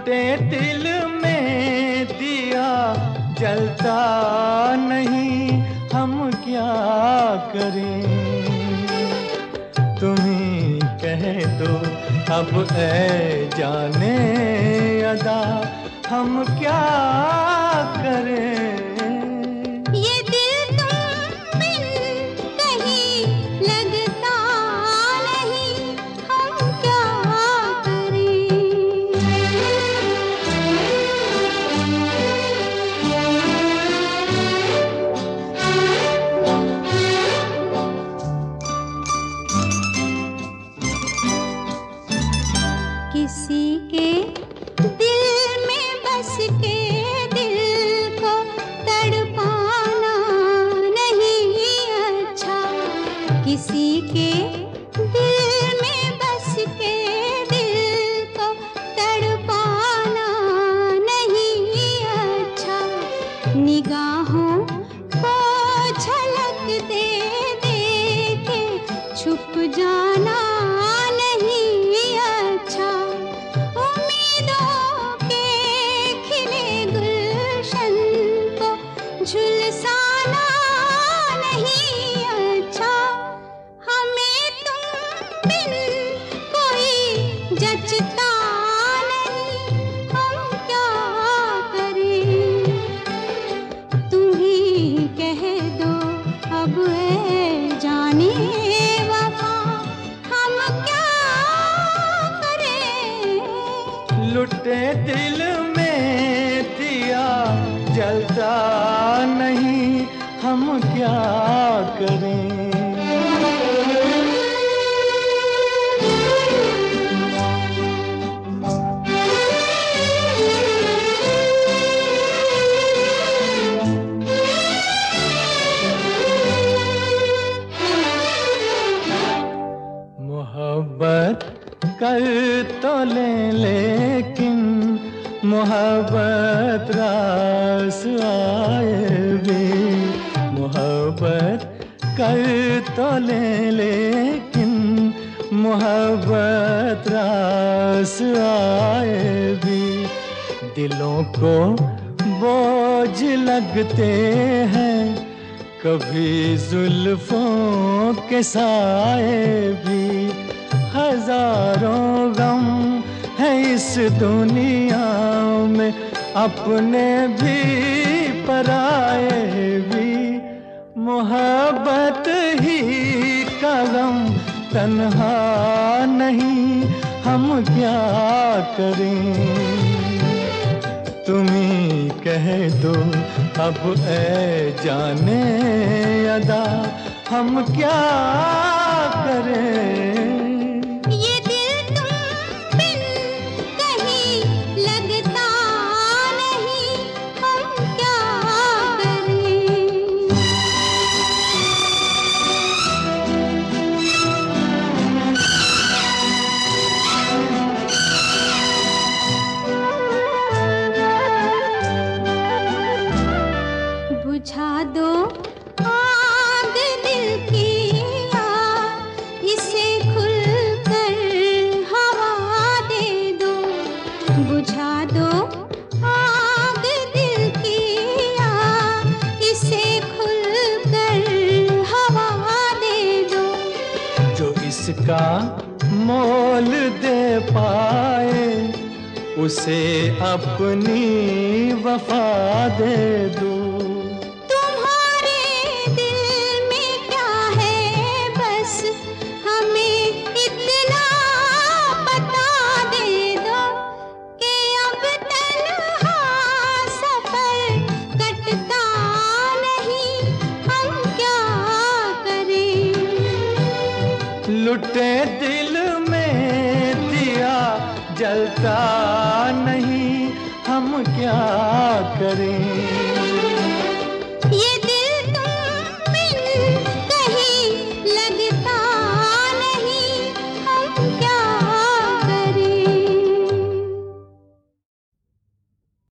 लुटे दिल में दिया जलता नहीं, हम क्या करें। तुम्ही कह दो अब ऐ जाने अदा, हम क्या करें। ये दिल तुम बिन कहीं लगता नहीं, हम क्या करें। किसी के दिल में बस के दिल को तड़पाना नहीं अच्छा, किसी के दिल में बस के दिल को तड़पाना नहीं अच्छा। निगाहों को झलक दे दे के छुप जाना नहीं अच्छा। उम्मीदों के खिले गुलशन को झुलसाना नहीं अच्छा। हमें तुम बिन कोई जचता नहीं, हम क्या करें। तुम ही कह दो अब ऐ जाने वफा, हम क्या करें। लुटे दिल में दिया जलता नहीं, हम क्या करें। मोहब्बत कर तो लेकिन मोहब्बत रास आए भी। मोहब्बत कर तो लेकिन मोहब्बत रास आए भी। दिलों को बोझ लगते हैं कभी जुल्फों के साए भी। हजारों गम है इस दुनिया में, अपने भी पराए भी। मोहब्बत ही का गम तन्हा नहीं, हम क्या करें। तुम्ही कह दो अब ऐ जाने अदा, हम क्या करें। ये दिल तुम बिन कहीं लगता नहीं, हम क्या करें। बुझा दो आग दिल की, इसे खुलकर हवा दे दो। बुझा दो आग दिल की, इसे खुलकर हवा दे दो। जो इसका मोल दे पाए उसे अपनी वफा दे दो। तुम्हारे दिल में क्या है बस हमें इतना बता दे दो, कि अब तन्हा सफर कटता नहीं, हम क्या करें। लुटे दिल में दिया जलता नहीं, हम क्या करें।